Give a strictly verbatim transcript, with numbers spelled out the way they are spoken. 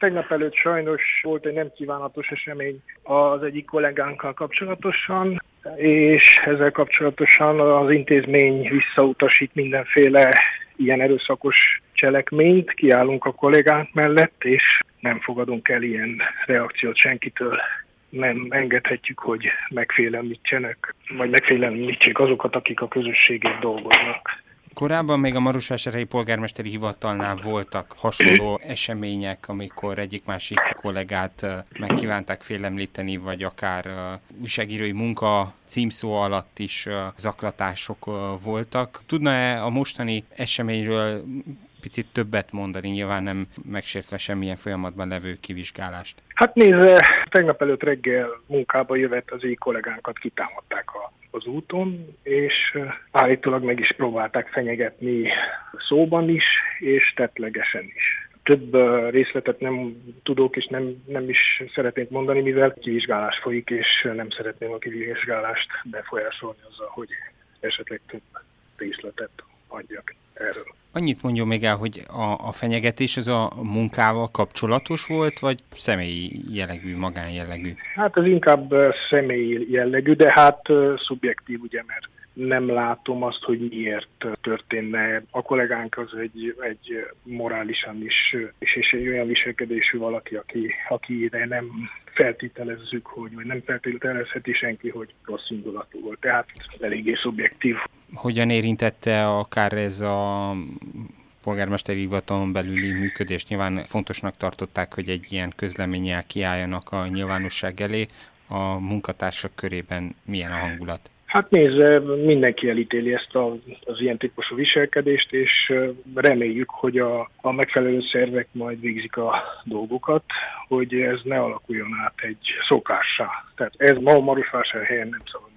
Tegnap előtt sajnos volt egy nem kívánatos esemény az egyik kollégánkkal kapcsolatosan, és ezzel kapcsolatosan az intézmény visszautasít mindenféle ilyen erőszakos cselekményt, kiállunk a kollégánk mellett, és nem fogadunk el ilyen reakciót senkitől. Nem engedhetjük, hogy megfélemlítsenek, vagy megfélemlítsék azokat, akik a közösségért dolgoznak. Korábban még a Marosvásárhelyi polgármesteri hivatalnál voltak hasonló események, amikor egyik-másik kollégát megkívánták félemlíteni, vagy akár újságírói munka címszó alatt is zaklatások voltak. Tudna-e a mostani eseményről picit többet mondani, nyilván nem megsértve semmilyen folyamatban levő kivizsgálást? Hát nézze, tegnap előtt reggel munkába jövet az így kollégánkat kitámadták a az úton, és állítólag meg is próbálták fenyegetni szóban is, és tettlegesen is. Több részletet nem tudok, és nem, nem is szeretnék mondani, mivel kivizsgálás folyik, és nem szeretném a kivizsgálást befolyásolni azzal, hogy esetleg több részletet adjak erről. Annyit mondjon még el, hogy a, a fenyegetés az a munkával kapcsolatos volt, vagy személyi jellegű, magánjellegű? Hát ez inkább személyi jellegű, de hát szubjektív, ugye, mert nem látom azt, hogy miért történne. A kollégánk az egy, egy morálisan is, és, és egy olyan viselkedésű valaki, aki, akire nem feltételezzük, hogy, vagy nem feltételezheti senki, hogy rossz indulatú volt. Tehát eléggé szubjektív. Hogyan érintette akár ez a polgármesteri hivatalon belüli működést? Nyilván fontosnak tartották, hogy egy ilyen közleménnyel kiálljanak a nyilvánosság elé. A munkatársak körében milyen a hangulat? Hát nézze, mindenki elítéli ezt a, az ilyen típusú viselkedést, és reméljük, hogy a, a megfelelő szervek majd végzik a dolgokat, hogy ez ne alakuljon át egy szokássá. Tehát ez ma a Marosvásárhelyen nem szabad.